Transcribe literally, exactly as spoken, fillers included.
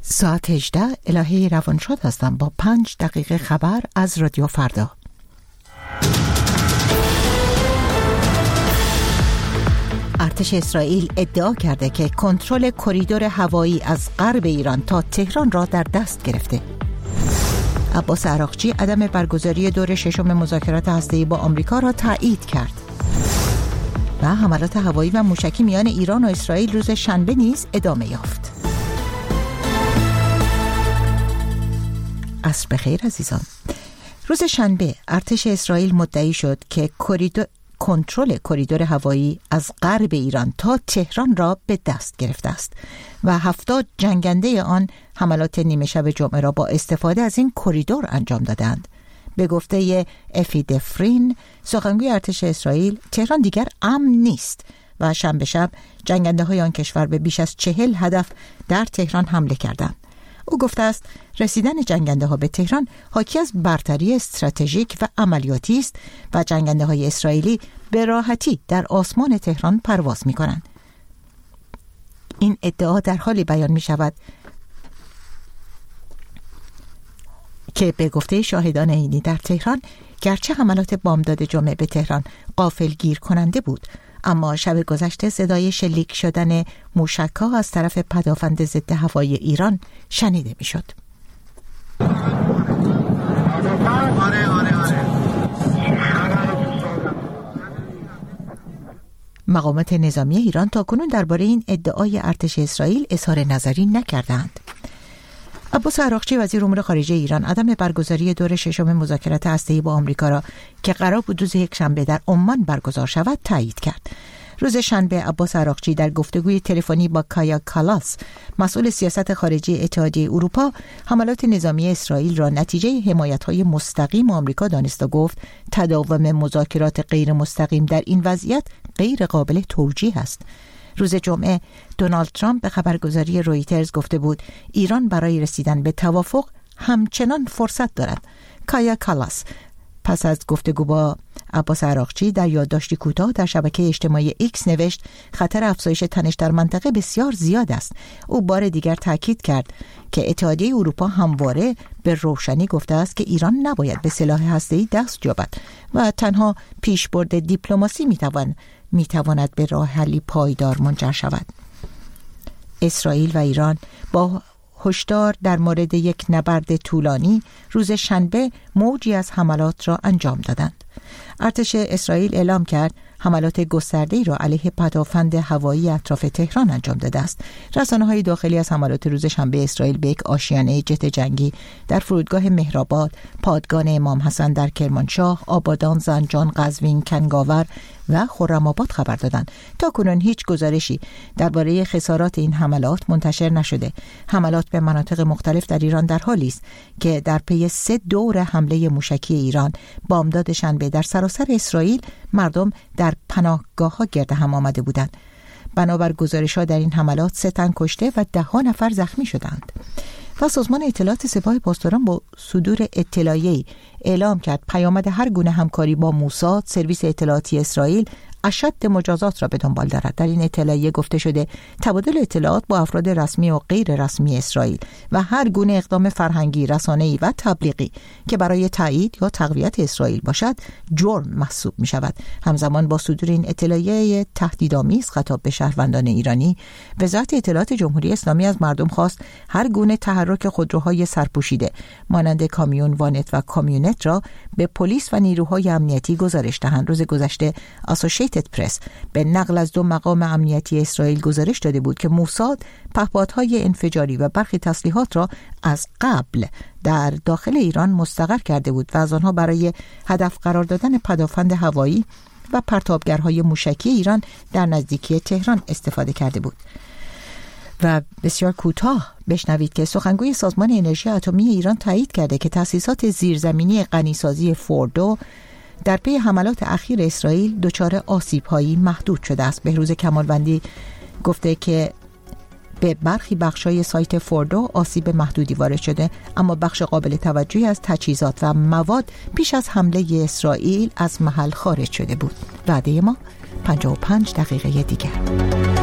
ساعت هجده الهه روانشاد هستم با پنج دقیقه خبر از رادیو فردا. ارتش اسرائیل ادعا کرده که کنترل کریدور هوایی از غرب ایران تا تهران را در دست گرفته. عباس عراقچی عدم برگزاری دور ششم مذاکرات هسته‌ای با آمریکا را تایید کرد. و حملات هوایی و موشکی میان ایران و اسرائیل روز شنبه نیز ادامه یافت. عصر بخیر عزیزان. روز شنبه ارتش اسرائیل مدعی شد که کریدور کنترل کریدور هوایی از غرب ایران تا تهران را به دست گرفته است و هفتاد جنگنده آن حملات نیمه شب جمعه را با استفاده از این کریدور انجام دادند. به گفته افی دفرین، سخنگوی ارتش اسرائیل، تهران دیگر امن نیست و شنبه شب جنگنده های آن کشور به بیش از چهل هدف در تهران حمله کردند. او گفته است رسیدن جنگنده ها به تهران حاکی از برتری استراتژیک و عملیاتی است و جنگنده های اسرائیلی به راحتی در آسمان تهران پرواز می کنند. این ادعا در حالی بیان می شود که به گفته شاهدان عینی در تهران، گرچه حملات بامداد جمعه به تهران غافلگیر کننده بود، اما شب گذشته صدای شلیک شدن موشک‌ها از طرف پدافند ضد هوایی ایران شنیده می‌شد. مقامات نظامی ایران تاکنون درباره این ادعای ارتش اسرائیل اظهار نظری نکردند. عباس عراقچی وزیر امور خارجه ایران عدم برگزاری دور ششم مذاکرات هسته‌ای با آمریکا را که قرار بود روز یک شنبه در عمان برگزار شود تایید کرد. روز شنبه عباس عراقچی در گفتگوی تلفنی با کایا کالاس، مسئول سیاست خارجی اتحادیه اروپا، حملات نظامی اسرائیل را نتیجه حمایت‌های مستقیم آمریکا دانست و گفت تداوم مذاکرات غیر مستقیم در این وضعیت غیر قابل توجیه است. روز جمعه دونالد ترامپ به خبرگزاری رویترز گفته بود ایران برای رسیدن به توافق همچنان فرصت دارد. کایا کالاس پس از گفتگو با عباس عراقچی در یادداشتی کوتاه در شبکه اجتماعی ایکس نوشت خطر افزایش تنش در منطقه بسیار زیاد است. او بار دیگر تاکید کرد که اتحادیه اروپا همواره به روشنی گفته است که ایران نباید به سلاح هسته‌ای دست یابد و تنها پیشبرد دیپلماسی میتوان میتواند به راه حلی پایدار منجر شود. اسرائیل و ایران با هشدار در مورد یک نبرد طولانی روز شنبه موجی از حملات را انجام دادند. ارتش اسرائیل اعلام کرد حملات گسترده‌ای را علیه پدافند هوایی اطراف تهران انجام داده است. رسانه‌های داخلی از حملات روز شنبه اسرائیل به یک آشیانه جت جنگی در فرودگاه مهرآباد، پادگان امام حسن در کرمانشاه، آبادان، زنجان، قزوین، کنگاور و خرم‌آباد خبر دادند. تاکنون هیچ گزارشی درباره خسارات این حملات منتشر نشده. حملات به مناطق مختلف در ایران در حالی است که در پی سه دور حمله موشکی ایران بامداد شنبه در سراسر اسرائیل مردم در پناهگاه‌ها گرد هم آمده بودند. بنابر گزارش‌ها در این حملات سه تن کشته و ده ها نفر زخمی شدند. و سازمان اطلاعات سپاه پاسداران با صدور اطلاعیه‌ای اعلام کرد پیامد هر گونه همکاری با موساد، سرویس اطلاعاتی اسرائیل، اشد مجازات را به دنبال دارد. در این اطلاعیه گفته شده تبادل اطلاعات با افراد رسمی و غیر رسمی اسرائیل و هر گونه اقدام فرهنگی، رسانه‌ای و تبلیغی که برای تایید یا تقویت اسرائیل باشد جرم محسوب می شود. همزمان با صدور این اطلاعیه تهدیدآمیز خطاب به شهروندان ایرانی، وزارت اطلاعات جمهوری اسلامی از مردم خواست هر گونه تحرک خودروهای سرپوشیده مانند کامیون، وانت و کامیونت را به پلیس و نیروهای امنیتی گزارش دهند. روز گذشته اسوسییتد پرس به نقل از دو مقام امنیتی اسرائیل گزارش داده بود که موساد پهپادهای انفجاری و برخی تسلیحات را از قبل در داخل ایران مستقر کرده بود و از آنها برای هدف قرار دادن پدافند هوایی و پرتابگرهای موشکی ایران در نزدیکی تهران استفاده کرده بود. و بسیار کوتاه بشنوید که سخنگوی سازمان انرژی اتمی ایران تایید کرده که تأسیسات زیرزمینی غنیسازی فوردو در پی حملات اخیر اسرائیل دچار آسیب‌هایی محدود شده است. بهروز کمالوندی گفته که به برخی بخش‌های سایت فوردو آسیب محدودی وارد شده، اما بخش قابل توجهی از تجهیزات و مواد پیش از حمله اسرائیل از محل خارج شده بود. وعده ما پنجاه و پنج دقیقه دیگر.